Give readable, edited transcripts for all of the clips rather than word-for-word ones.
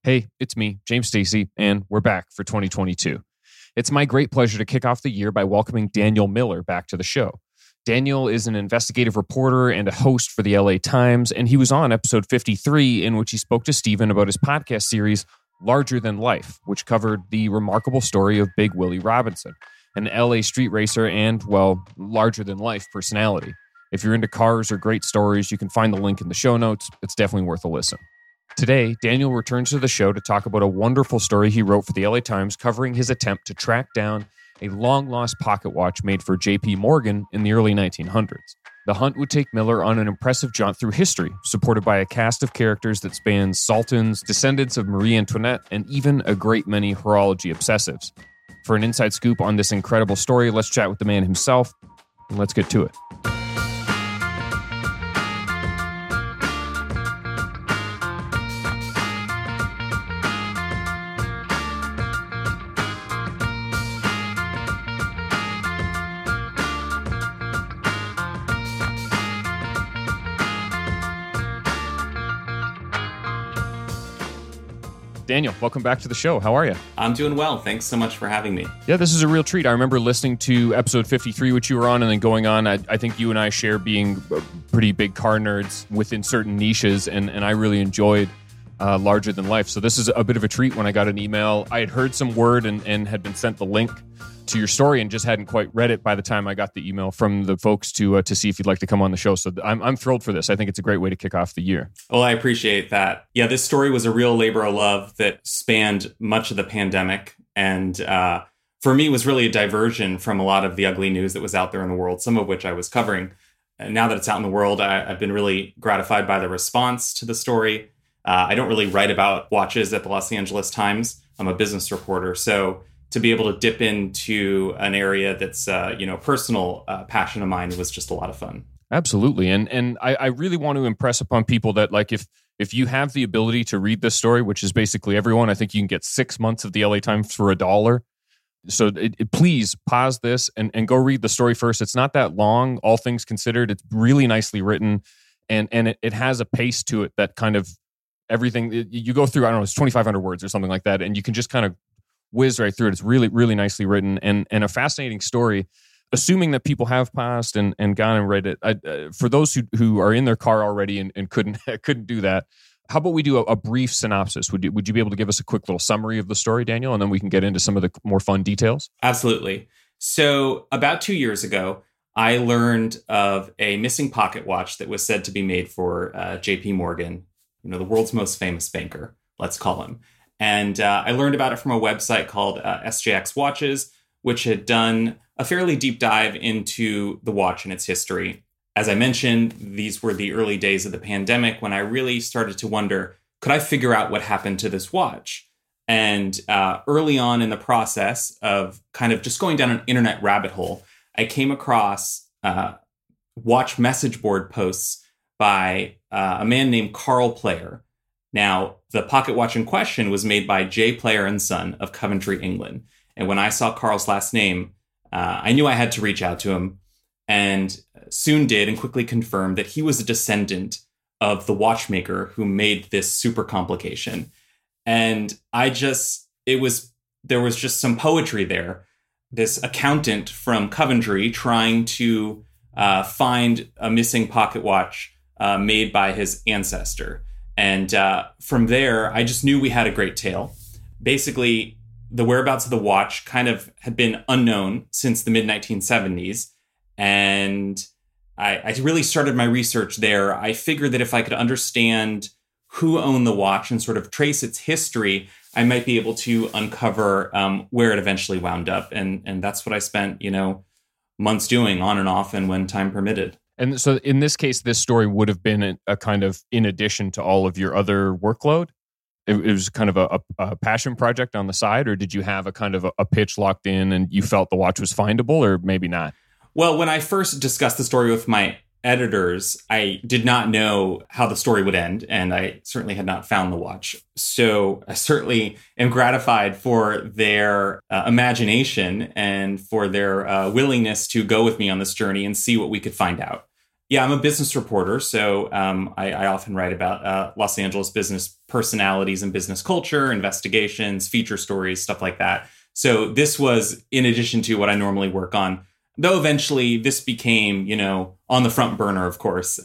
Hey, it's me, James Stacey, and we're back for 2022. It's my great pleasure to kick off the year by welcoming Daniel Miller back to the show. Daniel is an investigative reporter and a host for the LA Times, and he was on episode 53, in which he spoke to Stephen about his podcast series, Larger Than Life, which covered the remarkable story of Big Willie Robinson, an LA street racer and, well, larger-than-life personality. If you're into cars or great stories, you can find the link in the show notes. It's definitely worth a listen. Today, Daniel returns to the show to talk about a wonderful story he wrote for the LA Times covering his attempt to track down a long-lost pocket watch made for J.P. Morgan in the early 1900s. The hunt would take Miller on an impressive jaunt through history, supported by a cast of characters that spans sultans, descendants of Marie Antoinette, and even a great many horology obsessives. For an inside scoop on this incredible story, let's chat with the man himself, and let's get to it. Daniel, welcome back to the show. How are you? I'm doing well. Thanks so much for having me. Yeah, this is a real treat. I remember listening to episode 53, which you were on, and then going on. I think you and I share being pretty big car nerds within certain niches, and I really enjoyed Larger Than Life. So this is a bit of a treat when I got an email. I had heard some word and had been sent the link to your story and just hadn't quite read it by the time I got the email from the folks to see if you'd like to come on the show. So I'm thrilled for this. I think it's a great way to kick off the year. Well, I appreciate that. Yeah, this story was a real labor of love that spanned much of the pandemic. And for me, was really a diversion from a lot of the ugly news that was out there in the world, some of which I was covering. And now that it's out in the world, I've been really gratified by the response to the story. I don't really write about watches at the Los Angeles Times. I'm a business reporter. So to be able to dip into an area that's, personal passion of mine was just a lot of fun. Absolutely. And I really want to impress upon people that, like, if you have the ability to read this story, which is basically everyone, I think you can get 6 months of the LA Times for $1. So please pause this and go read the story first. It's not that long, all things considered. It's really nicely written, and it has a pace to it that kind of everything you go through, I don't know, it's 2,500 words or something like that, and you can just kind of whiz right through it. It's really, really nicely written and a fascinating story. Assuming that people have paused and gone and read it, for those who are in their car already and couldn't do that, how about we do a brief synopsis? Would you be able to give us a quick little summary of the story, Daniel, and then we can get into some of the more fun details? Absolutely. So about 2 years ago, I learned of a missing pocket watch that was said to be made for J.P. Morgan, the world's most famous banker, let's call him. And I learned about it from a website called SJX Watches, which had done a fairly deep dive into the watch and its history. As I mentioned, these were the early days of the pandemic when I really started to wonder, could I figure out what happened to this watch? And early on in the process of kind of just going down an internet rabbit hole, I came across watch message board posts by a man named Carl Player. Now, the pocket watch in question was made by J. Player and Son of Coventry, England. And when I saw Carl's last name, I knew I had to reach out to him, and soon did, and quickly confirmed that he was a descendant of the watchmaker who made this super complication. And there was just some poetry there. This accountant from Coventry trying to find a missing pocket watch made by his ancestor. And from there, I just knew we had a great tale. Basically, the whereabouts of the watch kind of had been unknown since the mid-1970s. And I really started my research there. I figured that if I could understand who owned the watch and sort of trace its history, I might be able to uncover where it eventually wound up. And that's what I spent, months doing on and off and when time permitted. And so in this case, this story would have been a kind of in addition to all of your other workload? It was kind of a passion project on the side, or did you have a kind of a pitch locked in and you felt the watch was findable, or maybe not? Well, when I first discussed the story with my editors, I did not know how the story would end, and I certainly had not found the watch. So I certainly am gratified for their imagination and for their willingness to go with me on this journey and see what we could find out. Yeah, I'm a business reporter, so I often write about Los Angeles business personalities and business culture, investigations, feature stories, stuff like that. So this was in addition to what I normally work on, though eventually this became, on the front burner, of course.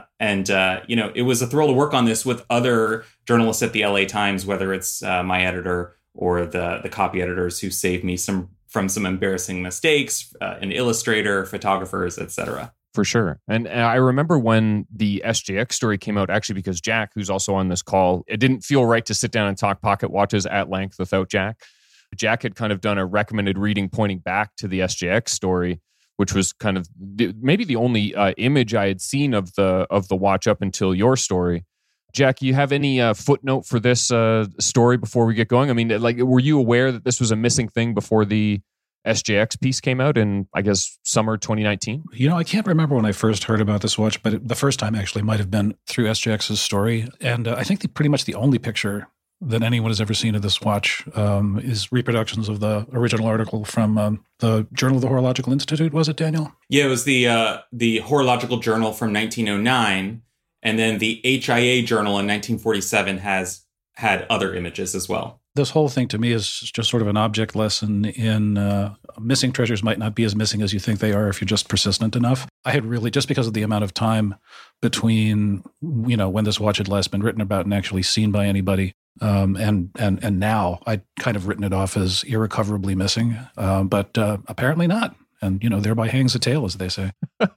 It was a thrill to work on this with other journalists at the LA Times, whether it's my editor or the copy editors who saved me from some embarrassing mistakes, an illustrator, photographers, etc. For sure. And I remember when the SJX story came out, actually, because Jack, who's also on this call, it didn't feel right to sit down and talk pocket watches at length without Jack. Jack had kind of done a recommended reading pointing back to the SJX story, which was kind of maybe the only image I had seen of the watch up until your story. Jack, you have any footnote for this story before we get going? I mean, were you aware that this was a missing thing before the SJX piece came out in, I guess, summer 2019? I can't remember when I first heard about this watch, but the first time actually might have been through SJX's story. And I think pretty much the only picture that anyone has ever seen of this watch is reproductions of the original article from the Journal of the Horological Institute, was it, Daniel? Yeah, it was the Horological Journal from 1909, and then the HIA Journal in 1947 has had other images as well. This whole thing to me is just sort of an object lesson in missing treasures might not be as missing as you think they are if you're just persistent enough. I had really, just because of the amount of time between, when this watch had last been written about and actually seen by anybody, and now I'd kind of written it off as irrecoverably missing, but apparently not. And, thereby hangs the tale, as they say.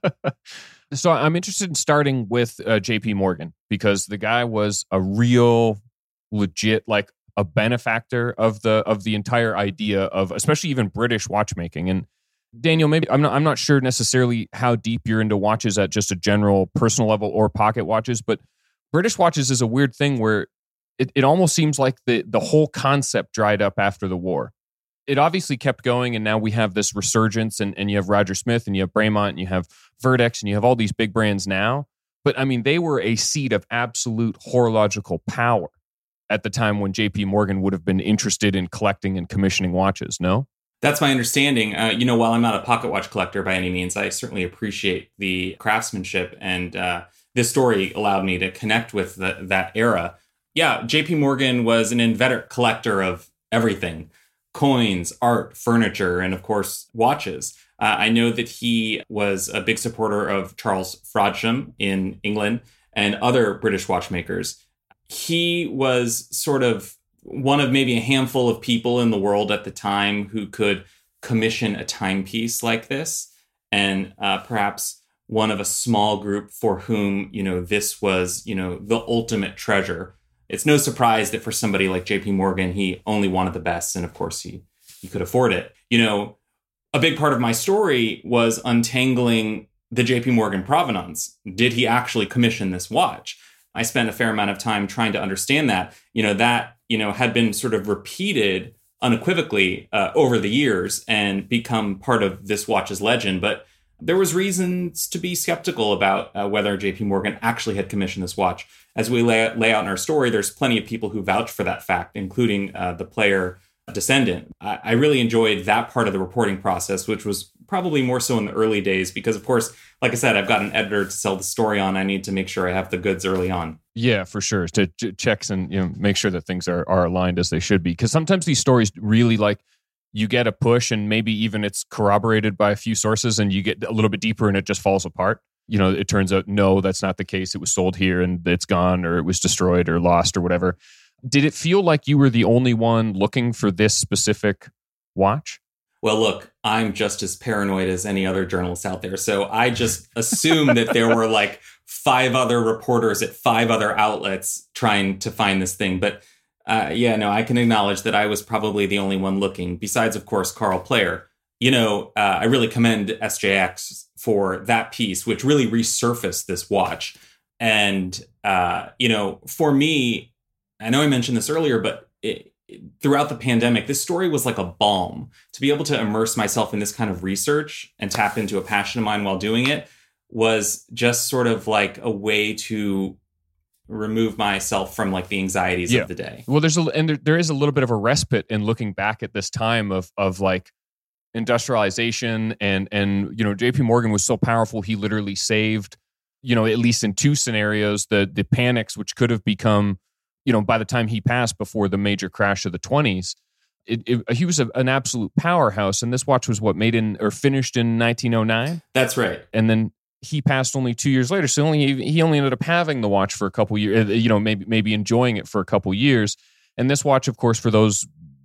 So I'm interested in starting with JP Morgan, because the guy was a real legit, a benefactor of the entire idea of, especially even British watchmaking. And Daniel, maybe I'm not sure necessarily how deep you're into watches at just a general personal level or pocket watches, but British watches is a weird thing where it almost seems like the whole concept dried up after the war. It obviously kept going, and now we have this resurgence, and you have Roger Smith, and you have Bremont, and you have Verdex, and you have all these big brands now. But I mean, they were a seat of absolute horological power at the time when JP Morgan would have been interested in collecting and commissioning watches, no? That's my understanding. While I'm not a pocket watch collector by any means, I certainly appreciate the craftsmanship, and this story allowed me to connect with that era. Yeah, JP Morgan was an inveterate collector of everything: coins, art, furniture, and of course, watches. I know that he was a big supporter of Charles Frodsham in England and other British watchmakers. He was sort of one of maybe a handful of people in the world at the time who could commission a timepiece like this, and perhaps one of a small group for whom, this was, the ultimate treasure. It's no surprise that for somebody like JP Morgan, he only wanted the best, and of course he could afford it. A big part of my story was untangling the JP Morgan provenance. Did he actually commission this watch? I spent a fair amount of time trying to understand that. Had been sort of repeated unequivocally over the years and become part of this watch's legend. But there was reasons to be skeptical about whether JP Morgan actually had commissioned this watch. As we lay out in our story, there's plenty of people who vouch for that fact, including the player descendant. I really enjoyed that part of the reporting process, which was probably more so in the early days, because of course, like I said, I've got an editor to sell the story on. I need to make sure I have the goods early on. Yeah, for sure. To checks and make sure that things are aligned as they should be. Because sometimes these stories really you get a push, and maybe even it's corroborated by a few sources, and you get a little bit deeper and it just falls apart. It turns out, no, that's not the case. It was sold here and it's gone, or it was destroyed or lost or whatever. Did it feel like you were the only one looking for this specific watch? Well, look, I'm just as paranoid as any other journalist out there. So I just assumed that there were 5 other reporters at 5 other outlets trying to find this thing. But I can acknowledge that I was probably the only one looking, besides, of course, Carl Player. I really commend SJX for that piece, which really resurfaced this watch. And, for me, I know I mentioned this earlier, but throughout the pandemic, this story was like a balm. To be able to immerse myself in this kind of research and tap into a passion of mine while doing it was just sort of like a way to remove myself from the anxieties of the day. Well, there is a little bit of a respite in looking back at this time of industrialization and JP Morgan was so powerful, he literally saved at least in two scenarios, the panics, which could have become, by the time he passed before the major crash of the 20s, he was an absolute powerhouse. And this watch was finished in 1909. That's right. And then he passed only 2 years later. So he only ended up having the watch for a couple years, maybe enjoying it for a couple years. And this watch, of course, for those,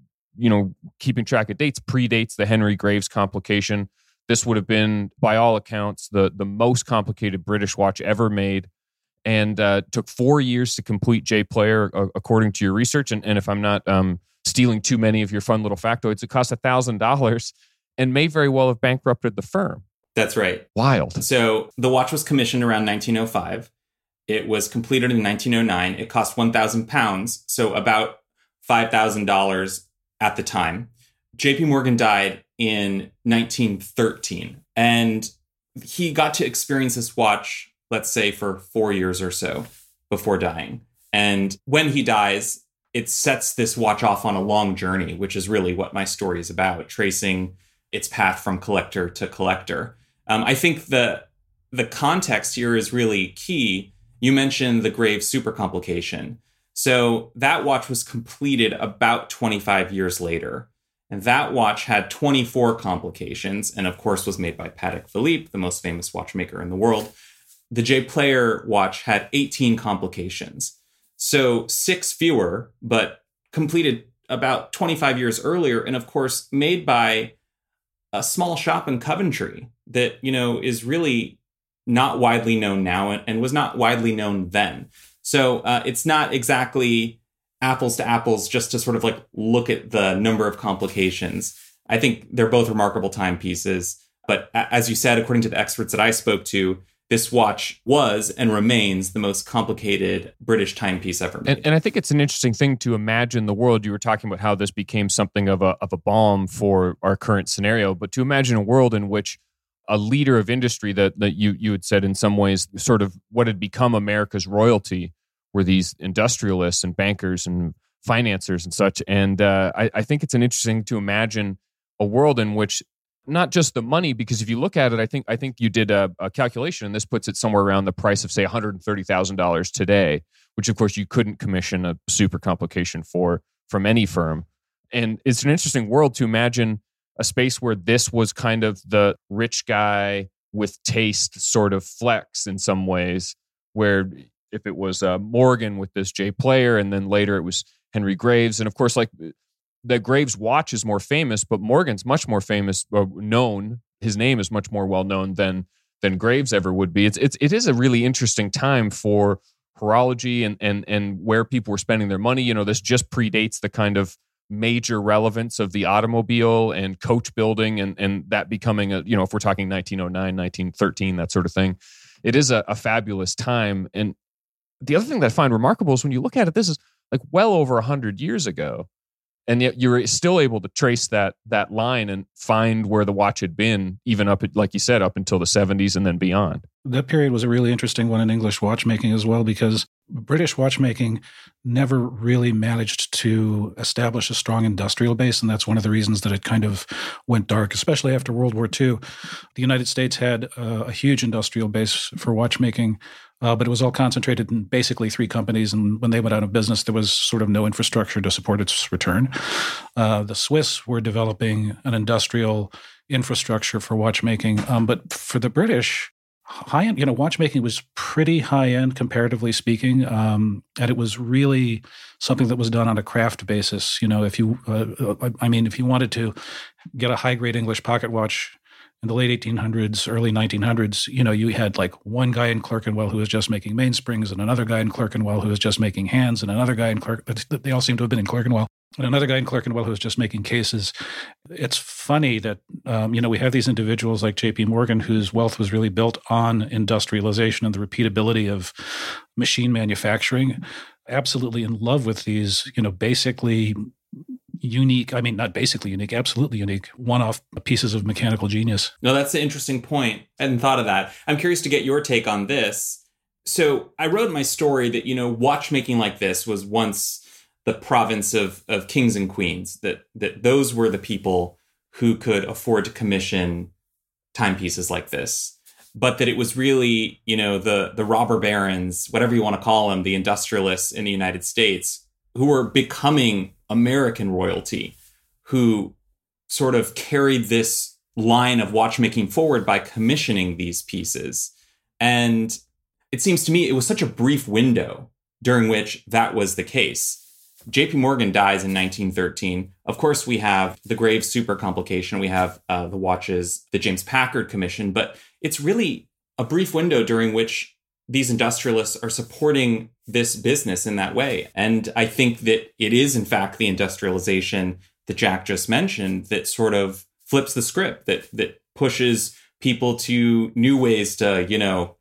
keeping track of dates, predates the Henry Graves complication. This would have been, by all accounts, the most complicated British watch ever made, and took 4 years to complete. J. Player, according to your research, and if I'm not stealing too many of your fun little factoids, it cost $1,000 and may very well have bankrupted the firm. That's right. Wild. So the watch was commissioned around 1905. It was completed in 1909. It cost £1,000, so about $5,000 at the time. JP Morgan died in 1913, and he got to experience this watch, let's say, for 4 years or so before dying. And when he dies, it sets this watch off on a long journey, which is really what my story is about, tracing its path from collector to collector. I think the context here is really key. You mentioned the Graves super complication. So that watch was completed about 25 years later. And that watch had 24 complications, and of course was made by Patek Philippe, the most famous watchmaker in the world. The J. Player watch had 18 complications. So 6 fewer, but completed about 25 years earlier, and of course made by a small shop in Coventry that, is really not widely known now and was not widely known then. So it's not exactly apples to apples just to sort of like look at the number of complications. I think they're both remarkable timepieces. But as you said, according to the experts that I spoke to, this watch was and remains the most complicated British timepiece ever made. And I think it's an interesting thing to imagine the world. You were talking about how this became something of a balm for our current scenario, but to imagine a world in which a leader of industry that you had said in some ways sort of what had become America's royalty were these industrialists and bankers and financiers and such. And I think it's an interesting to imagine a world in which not just the money, because if you look at it, I think you did a calculation, and this puts it somewhere around the price of, say, $130,000 today, which of course you couldn't commission a super complication from any firm. And it's an interesting world to imagine a space where this was kind of the rich guy with taste sort of flex in some ways, where if it was Morgan with this J. Player, and then later it was Henry Graves. And of course, like the Graves watch is more famous, but Morgan's much more famous or known. His name is much more well known than Graves ever would be. It is a really interesting time for horology and where people were spending their money. This just predates the kind of major relevance of the automobile and coach building and that becoming if we're talking 1909, 1913, that sort of thing. It is a fabulous time. And the other thing that I find remarkable is when you look at it, this is like well over 100 years ago. And yet you're still able to trace that line and find where the watch had been, even up, like you said, up until the 70s and then beyond. That period was a really interesting one in English watchmaking as well, because British watchmaking never really managed to establish a strong industrial base, and that's one of the reasons that it kind of went dark, especially after World War II. The United States had a huge industrial base for watchmaking, but it was all concentrated in basically 3 companies, and when they went out of business, there was sort of no infrastructure to support its return. The Swiss were developing an industrial infrastructure for watchmaking, but for the British, high-end, watchmaking was pretty high-end, comparatively speaking, and it was really something that was done on a craft basis. If you wanted to get a high-grade English pocket watch in the late 1800s, early 1900s, you had like one guy in Clerkenwell who was just making mainsprings, and another guy in Clerkenwell who was just making hands, and another guy in they all seem to have been in Clerkenwell, and another guy in Clerkenwell who was just making cases. It's funny that, we have these individuals like JP Morgan, whose wealth was really built on industrialization and the repeatability of machine manufacturing, absolutely in love with these, basically unique, absolutely unique one-off pieces of mechanical genius. No, that's an interesting point. I hadn't thought of that. I'm curious to get your take on this. So I wrote in my story that, watchmaking like this was once the province of kings and queens, that those were the people who could afford to commission timepieces like this. but that it was really, the robber barons, whatever you want to call them, the industrialists in the United States, who were becoming American royalty, who sort of carried this line of watchmaking forward by commissioning these pieces. And it seems to me it was such a brief window during which that was the case. JP Morgan dies in 1913. Of course, we have the Graves super complication. We have the watches, the James Packard Commission, but it's really a brief window during which these industrialists are supporting this business in that way. And I think that it is, in fact, the industrialization that Jack just mentioned that sort of flips the script, that pushes people to new ways to,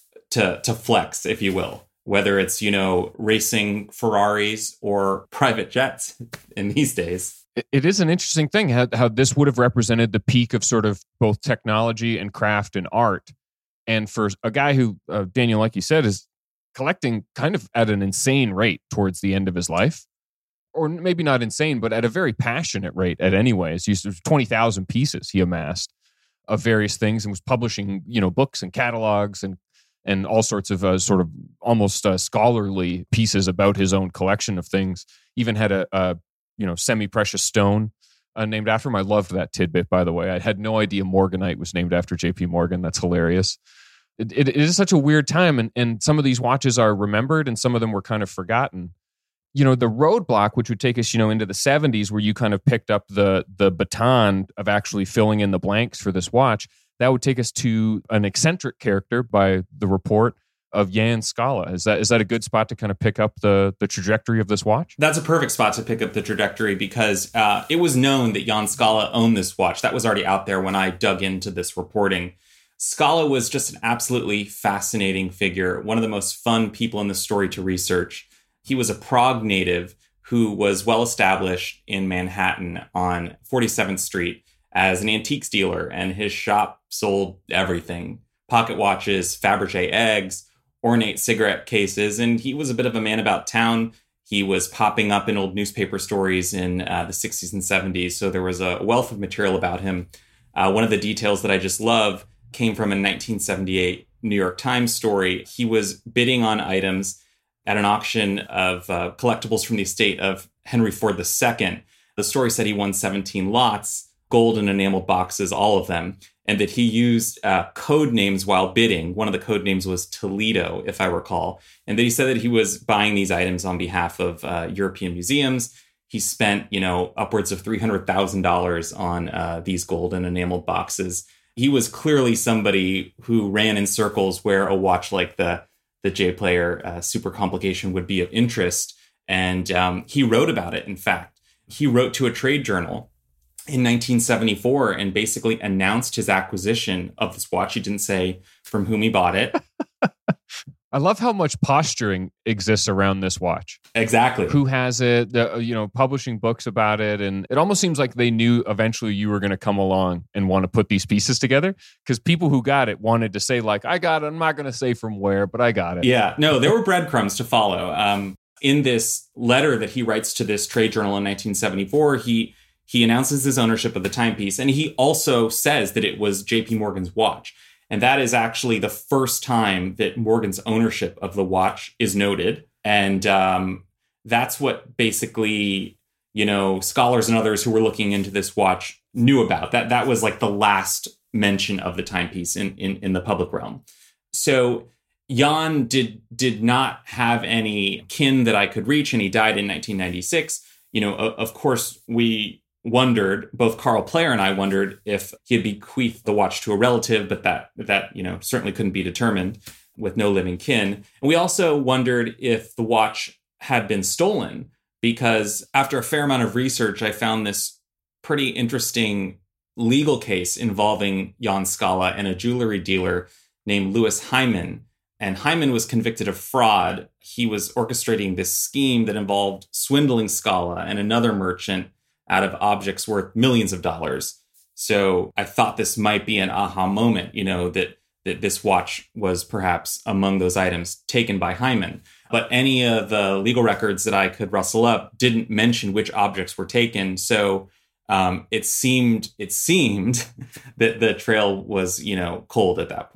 to flex, if you will. Whether it's, racing Ferraris or private jets in these days. It is an interesting thing how this would have represented the peak of sort of both technology and craft and art. And for a guy who, Daniel, like you said, is collecting kind of at an insane rate towards the end of his life, or maybe not insane, but at a very passionate rate at anyways. He used to 20,000 pieces he amassed of various things and was publishing, books and catalogs and all sorts of sort of almost scholarly pieces about his own collection of things. Even had a semi-precious stone named after him. I loved that tidbit, by the way. I had no idea Morganite was named after J.P. Morgan. That's hilarious. It is such a weird time, and some of these watches are remembered, and some of them were kind of forgotten. The roadblock, which would take us, into the 70s, where you kind of picked up the baton of actually filling in the blanks for this watch. That would take us to an eccentric character by the report of Jan Scala. Is that a good spot to kind of pick up the trajectory of this watch? That's a perfect spot to pick up the trajectory because it was known that Jan Scala owned this watch. That was already out there when I dug into this reporting. Scala was just an absolutely fascinating figure, one of the most fun people in the story to research. He was a Prague native who was well established in Manhattan on 47th Street as an antiques dealer, and his shop sold everything: pocket watches, Fabergé eggs, ornate cigarette cases, and he was a bit of a man about town. He was popping up in old newspaper stories in the 60s and 70s, so there was a wealth of material about him. One of the details that I just love came from a 1978 New York Times story. He was bidding on items at an auction of collectibles from the estate of Henry Ford II. The story said he won 17 lots, gold and enameled boxes, all of them, and that he used code names while bidding. One of the code names was Toledo, if I recall, and that he said that he was buying these items on behalf of European museums. He spent, upwards of $300,000 on these gold and enameled boxes. He was clearly somebody who ran in circles where a watch like the J Player Super Complication would be of interest, and he wrote about it. In fact, he wrote to a trade journal in 1974 and basically announced his acquisition of this watch. He didn't say from whom he bought it. I love how much posturing exists around this watch. Exactly. Who has it, publishing books about it. And it almost seems like they knew eventually you were going to come along and want to put these pieces together, because people who got it wanted to say, like, I got it. I'm not going to say from where, but I got it. Yeah, no, there were breadcrumbs to follow. In this letter that he writes to this trade journal in 1974, he announces his ownership of the timepiece, and he also says that it was JP Morgan's watch. And that is actually the first time that Morgan's ownership of the watch is noted. And that's what basically, scholars and others who were looking into this watch knew about. That was like the last mention of the timepiece in the public realm. So Jan did not have any kin that I could reach, and he died in 1996. Of course, we wondered, both Carl Player and I wondered, if he had bequeathed the watch to a relative, but that certainly couldn't be determined with no living kin. And we also wondered if the watch had been stolen, because after a fair amount of research, I found this pretty interesting legal case involving Jan Scala and a jewelry dealer named Louis Hyman. And Hyman was convicted of fraud. He was orchestrating this scheme that involved swindling Scala and another merchant out of objects worth millions of dollars. So I thought this might be an aha moment, that this watch was perhaps among those items taken by Hyman. But any of the legal records that I could rustle up didn't mention which objects were taken. So it seemed that the trail was, cold at that point.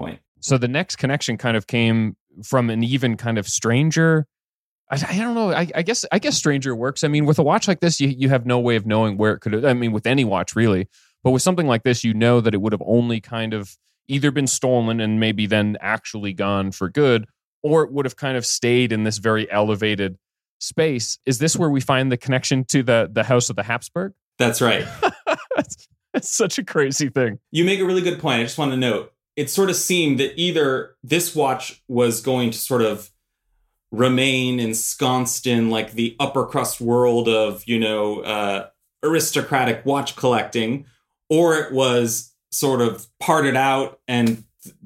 So the next connection kind of came from an even kind of stranger. I don't know. I guess stranger works. I mean, with a watch like this, you have no way of knowing where it could have, I mean, with any watch really, but with something like this, you know that it would have only kind of either been stolen and maybe then actually gone for good, or it would have kind of stayed in this very elevated space. Is this where we find the connection to the House of the Habsburg? That's right. That's such a crazy thing. You make a really good point. I just want to note, it sort of seemed that either this watch was going to sort of remain ensconced in like the upper crust world of, aristocratic watch collecting, or it was sort of parted out and,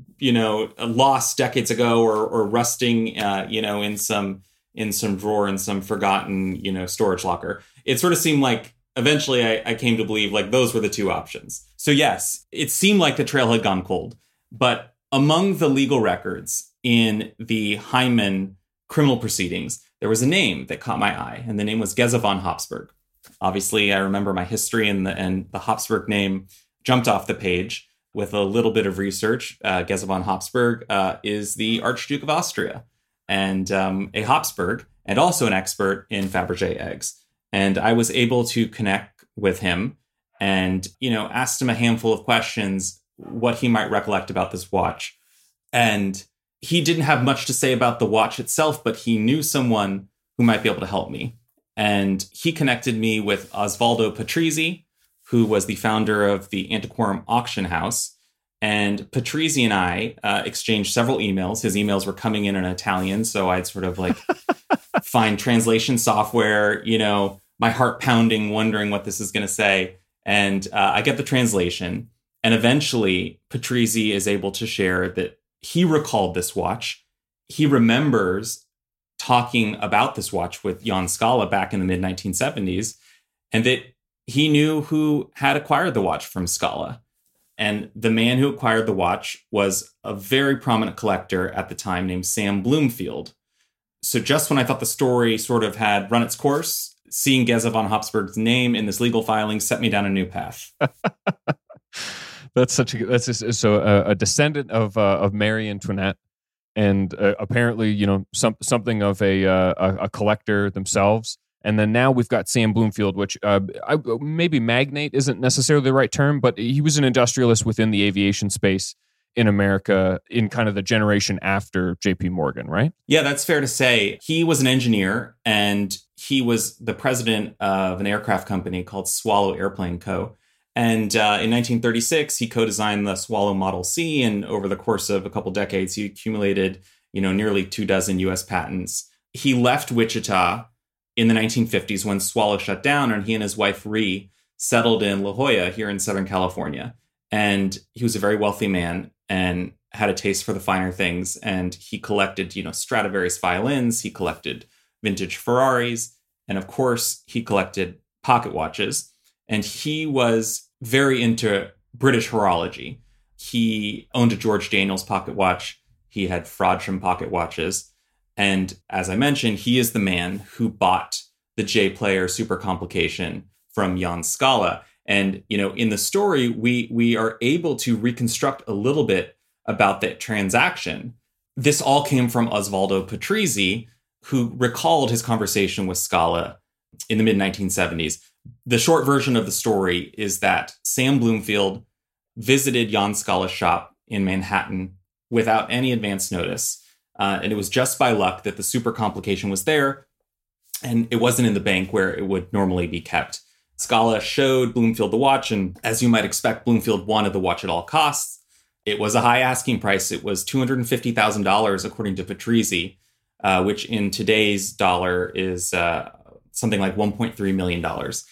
lost decades ago or rusting, in some drawer in some forgotten, storage locker. It sort of seemed like eventually I came to believe like those were the two options. So yes, it seemed like the trail had gone cold, but among the legal records in the Heimann criminal proceedings, there was a name that caught my eye, and the name was Geza von Habsburg. Obviously, I remember my history, and the Habsburg name jumped off the page. With a little bit of research, Geza von Habsburg is the Archduke of Austria, and a Habsburg, and also an expert in Fabergé eggs. And I was able to connect with him and, asked him a handful of questions, what he might recollect about this watch. And he didn't have much to say about the watch itself, but he knew someone who might be able to help me. And he connected me with Osvaldo Patrizzi, who was the founder of the Antiquorum Auction House. And Patrizzi and I exchanged several emails. His emails were coming in Italian, so I'd sort of like find translation software, my heart pounding, wondering what this is going to say. And I get the translation. And eventually, Patrizzi is able to share that he recalled this watch. He remembers talking about this watch with Jan Scala back in the mid-1970s, and that he knew who had acquired the watch from Scala. And the man who acquired the watch was a very prominent collector at the time named Sam Bloomfield. So just when I thought the story sort of had run its course, seeing Geza von Habsburg's name in this legal filing set me down a new path. That's a descendant of Marie Antoinette, and apparently, something of a collector themselves. And then now we've got Sam Bloomfield, which maybe magnate isn't necessarily the right term, but he was an industrialist within the aviation space in America in kind of the generation after JP Morgan, right? Yeah, that's fair to say. He was an engineer, and he was the president of an aircraft company called Swallow Airplane Co. And in 1936, he co-designed the Swallow Model C, and over the course of a couple decades, he accumulated, nearly 24 U.S. patents. He left Wichita in the 1950s when Swallow shut down, and he and his wife, Ree, settled in La Jolla here in Southern California. And he was a very wealthy man and had a taste for the finer things. And he collected, Stradivarius violins, he collected vintage Ferraris, and of course, he collected pocket watches. And he was very into British horology. He owned a George Daniels pocket watch. He had Frodsham pocket watches. And as I mentioned, he is the man who bought the J-Player Super Complication from Jan Scala. And, in the story, we are able to reconstruct a little bit about that transaction. This all came from Osvaldo Patrizzi, who recalled his conversation with Scala in the mid-1970s. The short version of the story is that Sam Bloomfield visited Jan Scala's shop in Manhattan without any advance notice. And it was just by luck that the super complication was there, and it wasn't in the bank where it would normally be kept. Scala showed Bloomfield the watch, and as you might expect, Bloomfield wanted the watch at all costs. It was a high asking price. It was $250,000, according to Patrizzi, which in today's dollar is something like $1.3 million.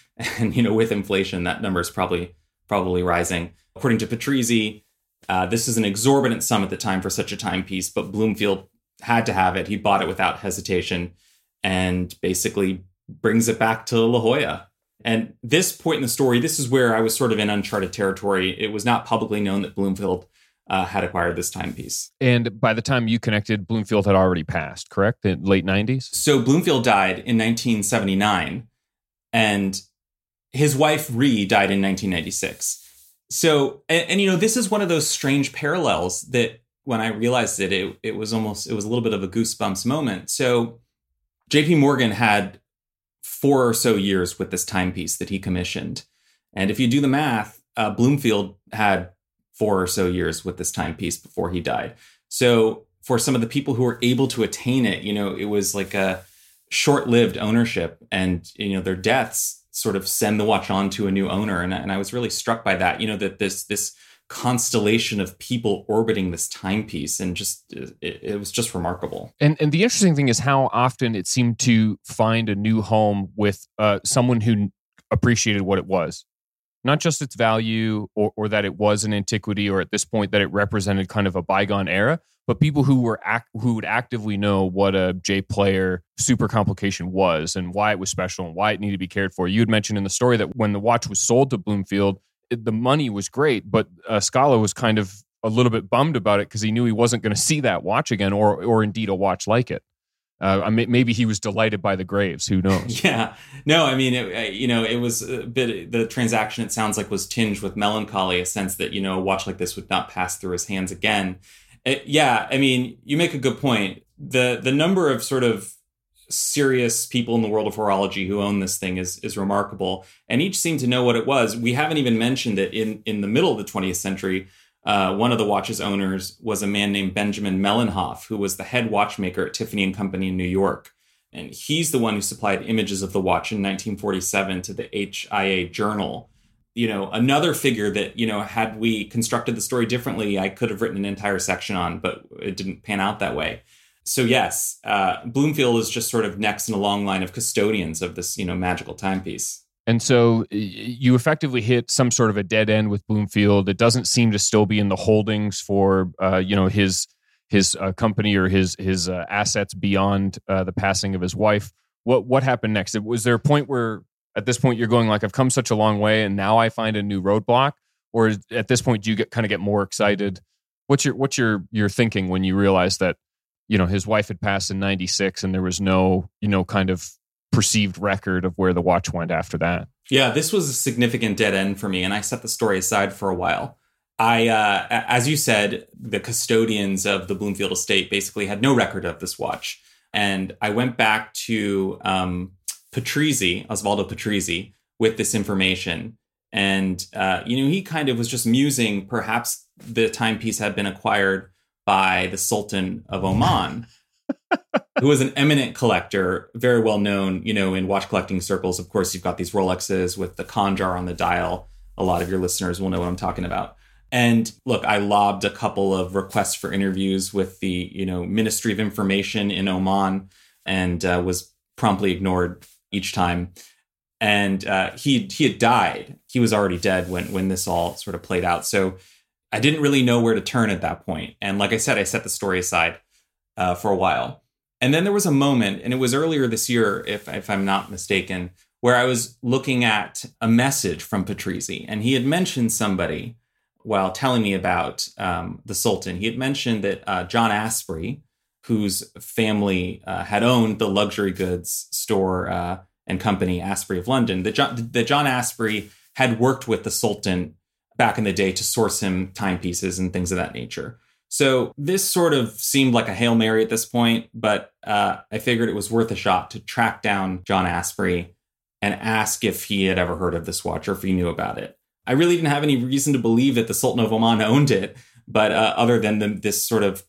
And, with inflation, that number is probably rising. According to Patrizzi, this is an exorbitant sum at the time for such a timepiece, but Bloomfield had to have it. He bought it without hesitation and basically brings it back to La Jolla. And this point in the story, this is where I was sort of in uncharted territory. It was not publicly known that Bloomfield had acquired this timepiece. And by the time you connected, Bloomfield had already passed, correct? In late 90s? So Bloomfield died in 1979, and his wife, Ree, died in 1996. So, and this is one of those strange parallels that when I realized it was a little bit of a goosebumps moment. So JP Morgan had 4 or so years with this timepiece that he commissioned. And if you do the math, Bloomfield had 4 or so years with this timepiece before he died. So for some of the people who were able to attain it, it was like a short-lived ownership, and, their deaths sort of send the watch on to a new owner. And I was really struck by that, that this constellation of people orbiting this timepiece, and just it was just remarkable. And the interesting thing is how often it seemed to find a new home with someone who appreciated what it was, not just its value or that it was an antiquity, or at this point that it represented kind of a bygone era, but people who would actively know what a J Player super complication was and why it was special and why it needed to be cared for. You had mentioned in the story that when the watch was sold to Bloomfield, the money was great, but Scala was kind of a little bit bummed about it because he knew he wasn't going to see that watch again, or indeed a watch like it. Maybe he was delighted by the graves. Who knows? Yeah. No, I mean, it was a bit, the transaction, it sounds like, was tinged with melancholy, a sense that, a watch like this would not pass through his hands again. Yeah. I mean, you make a good point. The number of sort of serious people in the world of horology who own this thing is remarkable, and each seemed to know what it was. We haven't even mentioned that in the middle of the 20th century, one of the watch's owners was a man named Benjamin Mellenhoff, who was the head watchmaker at Tiffany & Company in New York. And he's the one who supplied images of the watch in 1947 to the HIA Journal. Another figure that, had we constructed the story differently, I could have written an entire section on, but it didn't pan out that way. So yes, Bloomfield is just sort of next in a long line of custodians of this, magical timepiece. And so you effectively hit some sort of a dead end with Bloomfield. It doesn't seem to still be in the holdings for, his company or his assets beyond the passing of his wife. What happened next? Was there a point where, at this point, you're going like, I've come such a long way, and now I find a new roadblock? Or at this point, do you get more excited? What's your thinking when you realize that, his wife had passed in 96 and there was no, kind of perceived record of where the watch went after that? Yeah, this was a significant dead end for me, and I set the story aside for a while. As you said, the custodians of the Bloomfield estate basically had no record of this watch. And I went back to Patrizzi, Osvaldo Patrizzi, with this information. And, he kind of was just musing, perhaps the timepiece had been acquired by the Sultan of Oman, who was an eminent collector, very well known, in watch collecting circles. Of course, you've got these Rolexes with the Khanjar on the dial. A lot of your listeners will know what I'm talking about. And look, I lobbed a couple of requests for interviews with the, Ministry of Information in Oman, and was promptly ignored each time. And he had died. He was already dead when this all sort of played out. So I didn't really know where to turn at that point. And like I said, I set the story aside for a while. And then there was a moment, and it was earlier this year, if I'm not mistaken, where I was looking at a message from Patrizzi, and he had mentioned somebody while telling me about the Sultan. He had mentioned that John Asprey, whose family had owned the luxury goods store and company Asprey of London, that John Asprey had worked with the Sultan back in the day to source him timepieces and things of that nature. So this sort of seemed like a Hail Mary at this point, but I figured it was worth a shot to track down John Asprey and ask if he had ever heard of this watch or if he knew about it. I really didn't have any reason to believe that the Sultan of Oman owned it, but other than this sort of,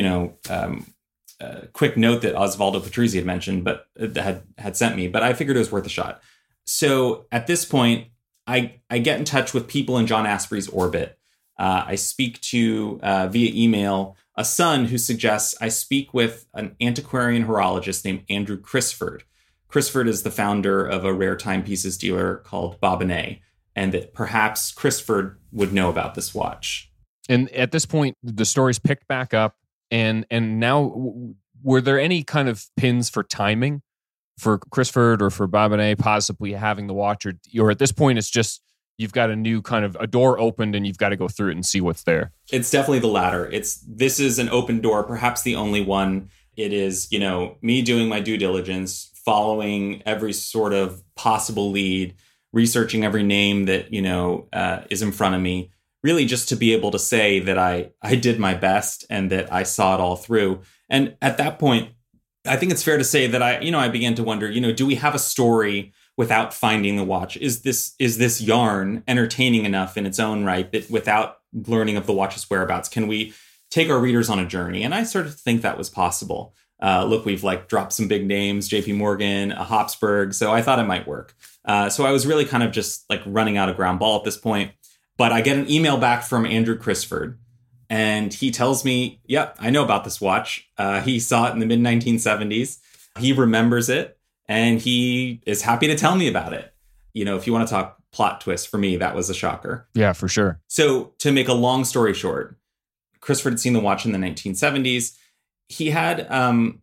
quick note that Osvaldo Patrizzi had mentioned, but had sent me, but I figured it was worth a shot. So at this point, I get in touch with people in John Asprey's orbit. I speak to, via email, a son who suggests I speak with an antiquarian horologist named Andrew Crisford. Crisford is the founder of a rare timepieces dealer called Bobbinet, and that perhaps Crisford would know about this watch. And at this point, the story's picked back up, and now, were there any kind of pins for timing for Crisford or for Bobbinet possibly having the watch, or at this point it's just you've got a new kind of a door opened and you've got to go through it and see what's there? It's definitely the latter. This is an open door, perhaps the only one. It is, me doing my due diligence, following every sort of possible lead, researching every name that, is in front of me, really just to be able to say that I did my best and that I saw it all through. And at that point, I think it's fair to say that I began to wonder, do we have a story without finding the watch? Is this yarn entertaining enough in its own right that without learning of the watch's whereabouts, can we take our readers on a journey? And I sort of think that was possible. Look, we've dropped some big names, JP Morgan, Habsburg. So I thought it might work. So I was really kind of just running out of ground ball at this point. But I get an email back from Andrew Crisford, and he tells me, yep, I know about this watch. He saw it in the mid 1970s. He remembers it, and he is happy to tell me about it. If you want to talk plot twist, for me, that was a shocker. Yeah, for sure. So to make a long story short, Crisford had seen the watch in the 1970s. He had an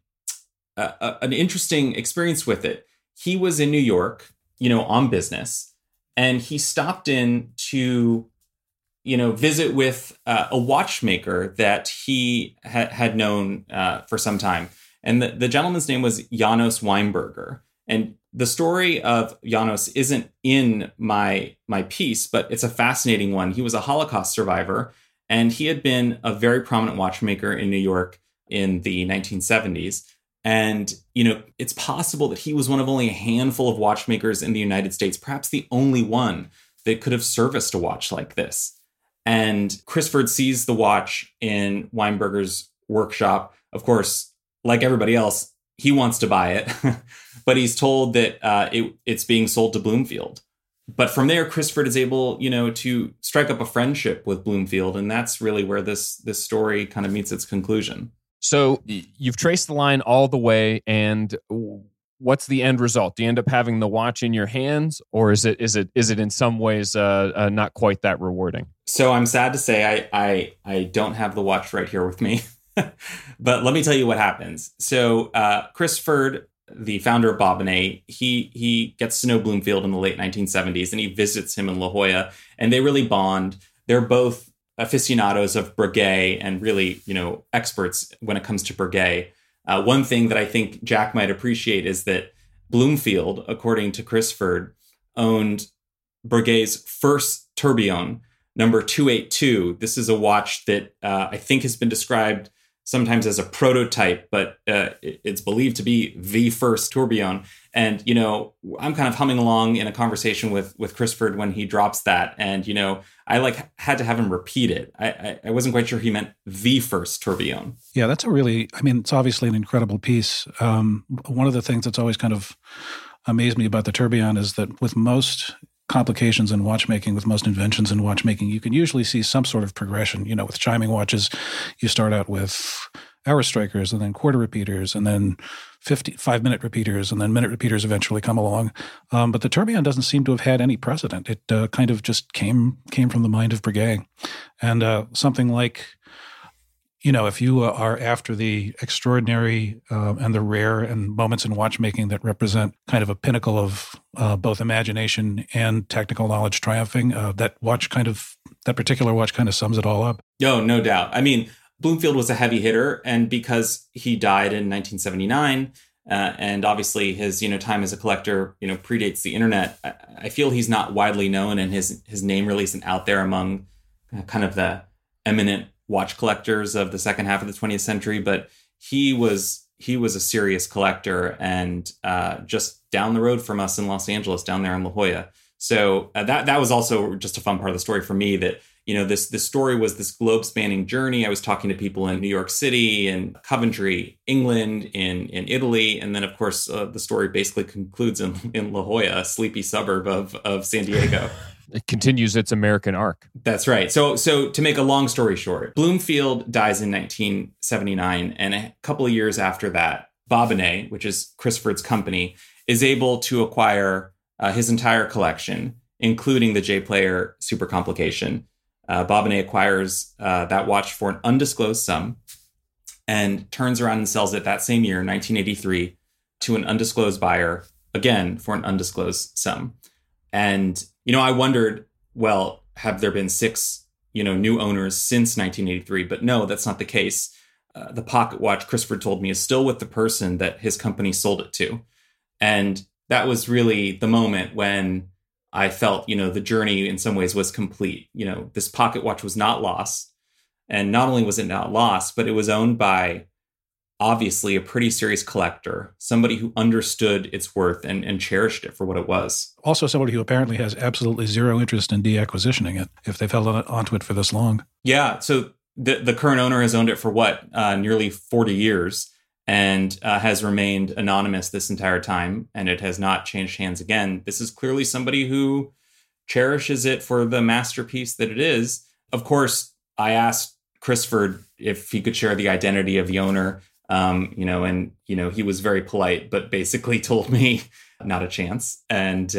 interesting experience with it. He was in New York, on business. And he stopped in to, visit with a watchmaker that he had known for some time. And the gentleman's name was Janos Weinberger. And the story of Janos isn't in my piece, but it's a fascinating one. He was a Holocaust survivor, and he had been a very prominent watchmaker in New York in the 1970s. And, it's possible that he was one of only a handful of watchmakers in the United States, perhaps the only one that could have serviced a watch like this. And Crisford sees the watch in Weinberger's workshop. Of course, like everybody else, he wants to buy it, but he's told that it's being sold to Bloomfield. But from there, Crisford is able, to strike up a friendship with Bloomfield. And that's really where this story kind of meets its conclusion. So you've traced the line all the way, and what's the end result? Do you end up having the watch in your hands, or is it in some ways not quite that rewarding? So I'm sad to say I don't have the watch right here with me, but let me tell you what happens. So Crisford, the founder of Bobbinet, he gets to know Bloomfield in the late 1970s, and he visits him in La Jolla, and they really bond. They're both aficionados of Breguet and really, experts when it comes to Breguet. One thing that I think Jack might appreciate is that Bloomfield, according to Crisford, owned Breguet's first tourbillon, number 282. This is a watch that I think has been described sometimes as a prototype, but it's believed to be the first tourbillon. And, I'm kind of humming along in a conversation with Crisford when he drops that. And, I had to have him repeat it. I wasn't quite sure he meant the first tourbillon. Yeah, that's it's obviously an incredible piece. One of the things that's always kind of amazed me about the tourbillon is that with most complications in watchmaking, with most inventions in watchmaking, you can usually see some sort of progression. With chiming watches, you start out with hour strikers and then quarter repeaters and then 5-minute repeaters and then minute repeaters eventually come along. But the tourbillon doesn't seem to have had any precedent. It kind of just came from the mind of Breguet. And something like, if you are after the extraordinary and the rare and moments in watchmaking that represent kind of a pinnacle of both imagination and technical knowledge triumphing, that particular watch kind of sums it all up. No doubt. I mean, Bloomfield was a heavy hitter, and because he died in 1979, and obviously his time as a collector predates the internet, I feel he's not widely known, and his name really isn't out there among kind of the eminent watch collectors of the second half of the 20th century. But he was a serious collector, and just down the road from us in Los Angeles, down there in La Jolla. So that was also just a fun part of the story for me, that this story was this globe-spanning journey. I was talking to people in New York City and Coventry, England, in Italy. And then, of course, the story basically concludes in La Jolla, a sleepy suburb of San Diego. It continues its American arc. That's right. So to make a long story short, Bloomfield dies in 1979. And a couple of years after that, Bobbinet, which is Crisford's company, is able to acquire his entire collection, including the J-Player Super Complication. Bobbinet acquires that watch for an undisclosed sum and turns around and sells it that same year, 1983, to an undisclosed buyer, again, for an undisclosed sum. And, I wondered, well, have there been 6, new owners since 1983? But no, that's not the case. The pocket watch, Crisford told me, is still with the person that his company sold it to. And that was really the moment when I felt, the journey in some ways was complete. This pocket watch was not lost. And not only was it not lost, but it was owned by obviously a pretty serious collector, somebody who understood its worth and cherished it for what it was. Also somebody who apparently has absolutely zero interest in deacquisitioning it if they've held onto it for this long. Yeah. So the current owner has owned it for nearly 40 years and has remained anonymous this entire time. And it has not changed hands again. This is clearly somebody who cherishes it for the masterpiece that it is. Of course, I asked Christopher if he could share the identity of the owner. He was very polite, but basically told me not a chance. And,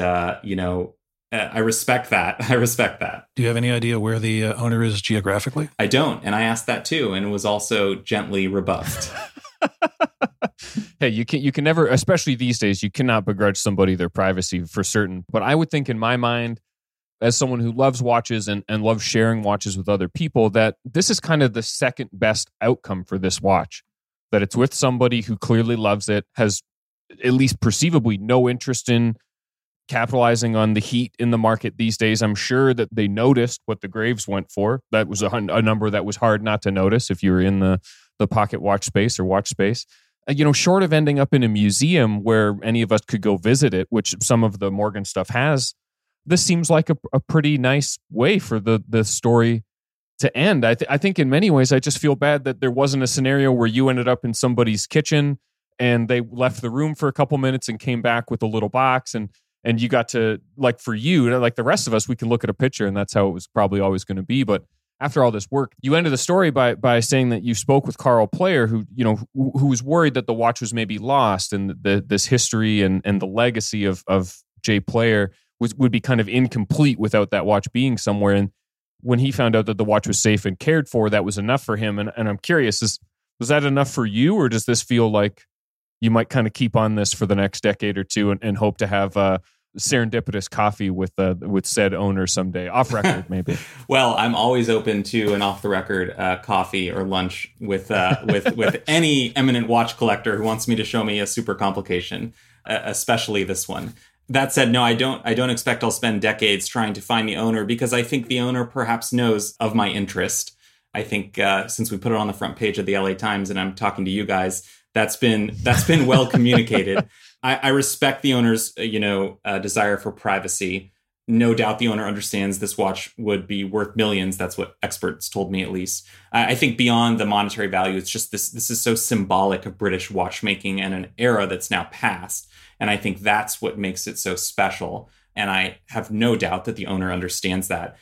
I respect that. Do you have any idea where the owner is geographically? I don't. And I asked that too, and was also gently rebuffed. Hey, you can never, especially these days, you cannot begrudge somebody their privacy for certain. But I would think in my mind, as someone who loves watches and loves sharing watches with other people, that this is kind of the second best outcome for this watch. That it's with somebody who clearly loves it, has at least perceivably no interest in capitalizing on the heat in the market these days. I'm sure that they noticed what the Graves went for. That was a number that was hard not to notice if you were in the pocket watch space or watch space. Short of ending up in a museum where any of us could go visit it, which some of the Morgan stuff has, this seems like a pretty nice way for the story to end. I think in many ways, I just feel bad that there wasn't a scenario where you ended up in somebody's kitchen and they left the room for a couple minutes and came back with a little box and you got to, like for you, like the rest of us, we can look at a picture and that's how it was probably always going to be. But after all this work, you ended the story by saying that you spoke with Carl Player, who was worried that the watch was maybe lost and this history and the legacy of J. Player would be kind of incomplete without that watch being somewhere. And when he found out that the watch was safe and cared for, that was enough for him. And I'm curious, was that enough for you, or does this feel like you might kind of keep on this for the next decade or two and hope to have serendipitous coffee with said owner someday, off record maybe? Well, I'm always open to an off the record coffee or lunch with any eminent watch collector who wants me to show me a super complication, especially this one. That said, no, I don't expect I'll spend decades trying to find the owner, because I think the owner perhaps knows of my interest. I think since we put it on the front page of the LA Times and I'm talking to you guys, that's been well communicated. I respect the owner's desire for privacy. No doubt the owner understands this watch would be worth millions. That's what experts told me, at least. I think beyond the monetary value, it's just this is so symbolic of British watchmaking and an era that's now past. And I think that's what makes it so special. And I have no doubt that the owner understands that.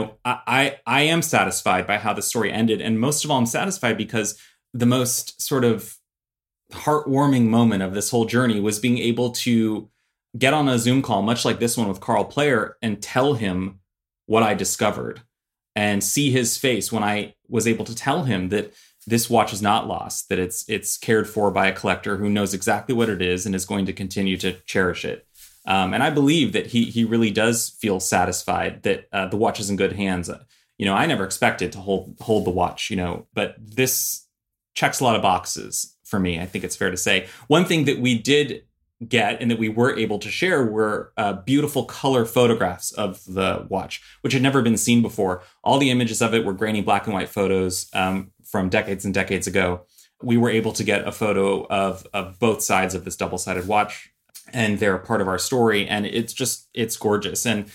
I am satisfied by how the story ended. And most of all, I'm satisfied because the most sort of heartwarming moment of this whole journey was being able to get on a Zoom call, much like this one with Carl Player, and tell him what I discovered and see his face when I was able to tell him that this watch is not lost, that it's cared for by a collector who knows exactly what it is and is going to continue to cherish it. And I believe that he really does feel satisfied that the watch is in good hands. I never expected to hold the watch, but this checks a lot of boxes for me. I think it's fair to say. One thing that we did get and that we were able to share were beautiful color photographs of the watch, which had never been seen before. All the images of it were grainy black and white photos from decades and decades ago. We were able to get a photo of both sides of this double-sided watch, and they're part of our story. And it's gorgeous. And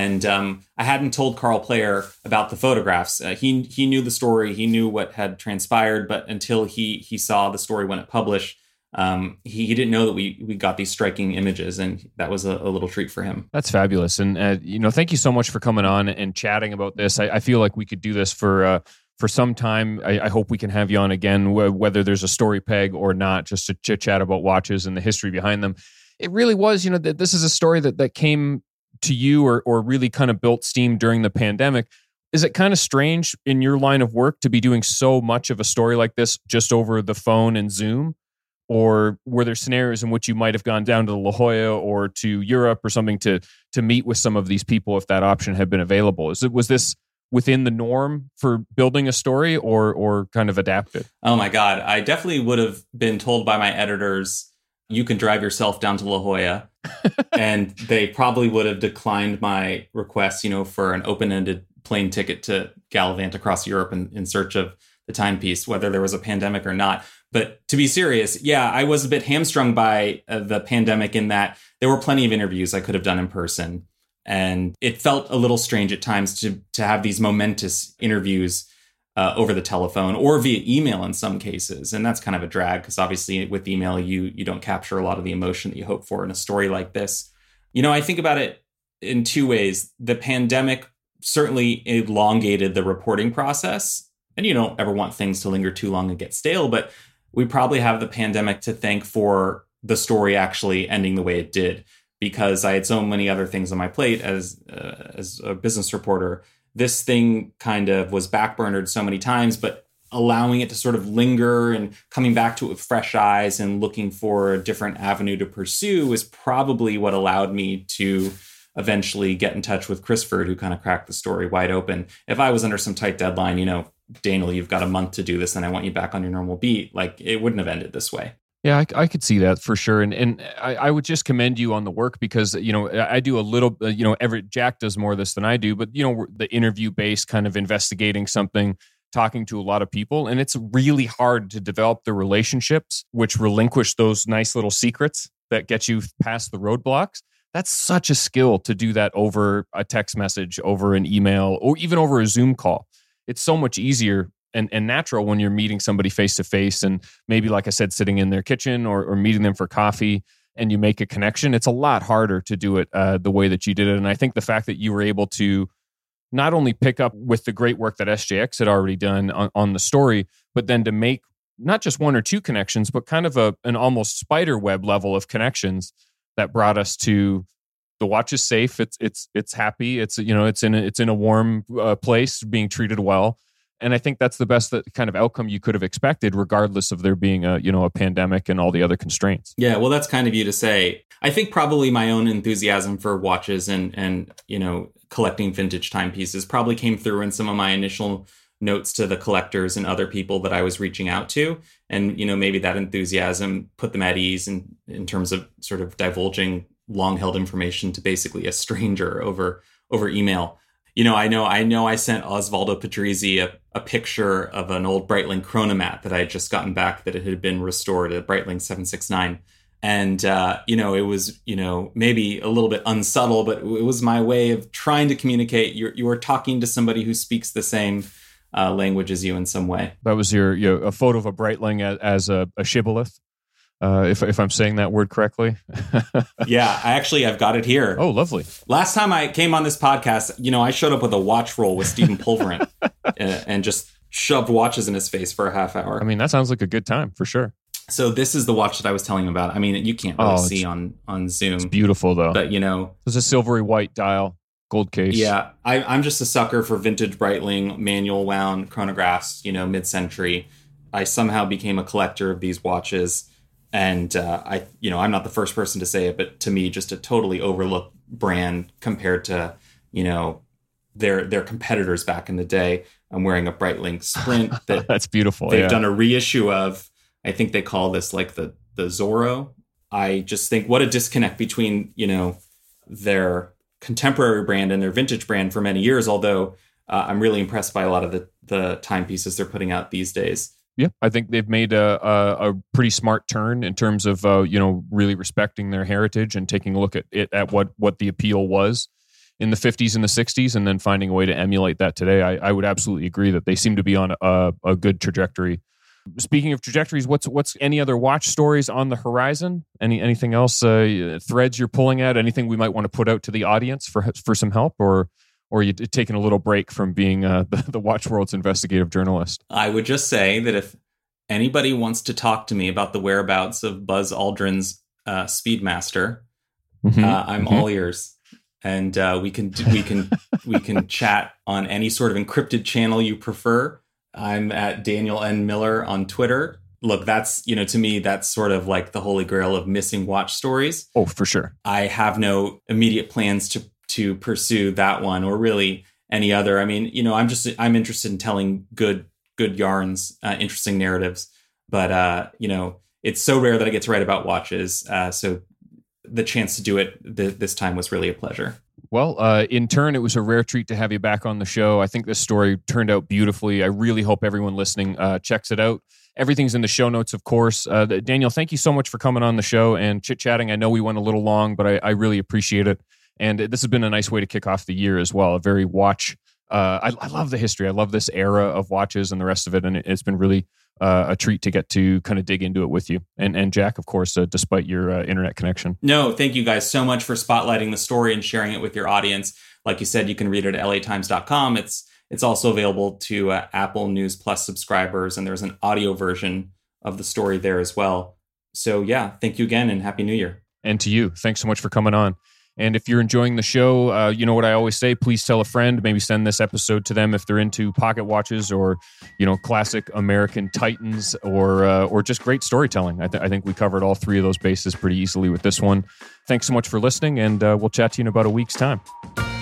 I hadn't told Carl Player about the photographs. He knew the story. He knew what had transpired, but until he saw the story when it published, he didn't know that we got these striking images, and that was a little treat for him. That's fabulous. And, thank you so much for coming on and chatting about this. I feel like we could do this for some time. I hope we can have you on again, whether there's a story peg or not, just to chit chat about watches and the history behind them. It really was, that this is a story that came to you or really kind of built steam during the pandemic. Is it kind of strange in your line of work to be doing so much of a story like this just over the phone and Zoom? Or were there scenarios in which you might have gone down to La Jolla or to Europe or something to meet with some of these people if that option had been available? Was this within the norm for building a story or kind of adapted? Oh my God. I definitely would have been told by my editors you can drive yourself down to La Jolla. And they probably would have declined my request, for an open-ended plane ticket to gallivant across Europe in search of the timepiece, whether there was a pandemic or not. But to be serious, yeah, I was a bit hamstrung by the pandemic in that there were plenty of interviews I could have done in person. And it felt a little strange at times to have these momentous interviews over the telephone or via email in some cases. And that's kind of a drag because obviously with email, you don't capture a lot of the emotion that you hope for in a story like this. I think about it in two ways. The pandemic certainly elongated the reporting process. And you don't ever want things to linger too long and get stale, but we probably have the pandemic to thank for the story actually ending the way it did, because I had so many other things on my plate as a business reporter. This thing kind of was backburnered so many times, but allowing it to sort of linger and coming back to it with fresh eyes and looking for a different avenue to pursue is probably what allowed me to eventually get in touch with Chris Ferd, who kind of cracked the story wide open. If I was under some tight deadline, Daniel, you've got a month to do this and I want you back on your normal beat, like it wouldn't have ended this way. Yeah, I could see that for sure. And I would just commend you on the work because, I do a little, Jack does more of this than I do, but, the interview based kind of investigating something, talking to a lot of people. And it's really hard to develop the relationships, which relinquish those nice little secrets that get you past the roadblocks. That's such a skill to do that over a text message, over an email, or even over a Zoom call. It's so much easier and natural when you're meeting somebody face to face and maybe, like I said, sitting in their kitchen or meeting them for coffee and you make a connection. It's a lot harder to do it the way that you did it. And I think the fact that you were able to not only pick up with the great work that SJX had already done on the story, but then to make not just one or two connections, but kind of an almost spider web level of connections that brought us to the watch is safe. It's happy. It's in a warm place, being treated well. And I think that's the best kind of outcome you could have expected, regardless of there being a pandemic and all the other constraints. Yeah, well, that's kind of you to say. I think probably my own enthusiasm for watches and collecting vintage timepieces probably came through in some of my initial notes to the collectors and other people that I was reaching out to. And, maybe that enthusiasm put them at ease in terms of sort of divulging long-held information to basically a stranger over email. I know I sent Osvaldo Patrizzi a picture of an old Breitling chronomat that I had just gotten back, that it had been restored, a Breitling 769. And, it was, maybe a little bit unsubtle, but it was my way of trying to communicate. You are talking to somebody who speaks the same language as you in some way. That was a photo of a Breitling as a shibboleth. If I'm saying that word correctly. Yeah, I've got it here. Oh, lovely. Last time I came on this podcast, I showed up with a watch roll with Stephen Pulverin and just shoved watches in his face for a half hour. I mean, that sounds like a good time for sure. So this is the watch that I was telling him about. I mean, you can't really see on Zoom. It's beautiful though. But there's a silvery white dial, gold case. Yeah, I'm just a sucker for vintage Breitling manual wound chronographs, mid-century. I somehow became a collector of these watches. And I'm not the first person to say it, but to me, just a totally overlooked brand compared to, their competitors back in the day. I'm wearing a Breitling Sprint that that's beautiful. They've done a reissue of. I think they call this like the Zorro. I just think what a disconnect between their contemporary brand and their vintage brand for many years. Although I'm really impressed by a lot of the timepieces they're putting out these days. Yeah, I think they've made a pretty smart turn in terms of really respecting their heritage and taking a look at what the appeal was in the 50s and the 60s, and then finding a way to emulate that today. I would absolutely agree that they seem to be on a good trajectory. Speaking of trajectories, what's any other watch stories on the horizon? Anything else? Threads you're pulling at? Anything we might want to put out to the audience for some help, or are you taking a little break from being the Watch World's investigative journalist? I would just say that if anybody wants to talk to me about the whereabouts of Buzz Aldrin's Speedmaster, I'm all ears, and we can chat on any sort of encrypted channel you prefer. I'm at Daniel N. Miller on Twitter. Look, that's, to me, that's sort of like the holy grail of missing watch stories. Oh, for sure. I have no immediate plans to pursue that one or really any other. I mean, I'm interested in telling good yarns, interesting narratives. But, it's so rare that I get to write about watches. So the chance to do it this time was really a pleasure. Well, in turn, it was a rare treat to have you back on the show. I think this story turned out beautifully. I really hope everyone listening checks it out. Everything's in the show notes, of course. Daniel, thank you so much for coming on the show and chit-chatting. I know we went a little long, but I really appreciate it. And this has been a nice way to kick off the year as well. A very watch. I love the history. I love this era of watches and the rest of it. And it's been really a treat to get to kind of dig into it with you. And Jack, of course, despite your internet connection. No, thank you guys so much for spotlighting the story and sharing it with your audience. Like you said, you can read it at latimes.com. It's also available to Apple News Plus subscribers, and there's an audio version of the story there as well. So yeah, thank you again and Happy New Year. And to you, thanks so much for coming on. And if you're enjoying the show, you know what I always say, please tell a friend, maybe send this episode to them if they're into pocket watches or, classic American titans or just great storytelling. I think we covered all three of those bases pretty easily with this one. Thanks so much for listening, and we'll chat to you in about a week's time.